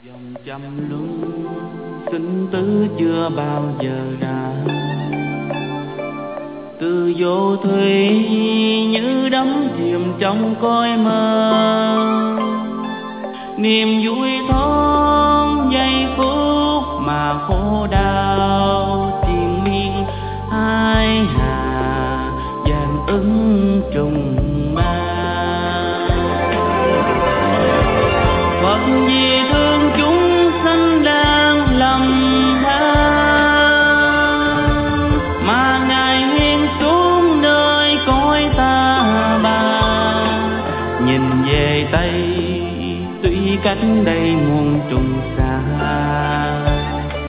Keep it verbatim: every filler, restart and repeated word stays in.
Dòng trăm luân sinh tử chưa bao giờ ra, từ vô thủy như đắm chìm trong cõi mơ. Niềm vui thoáng giây phút mà khổ đau triền miên, hai hà vàng ứng trùng ma. Phật vì thương chúng sanh đang lầm than, mà Ngài hiện xuống nơi cõi ta bà. Nhìn về Tây tuy cách đây muôn trùng xa,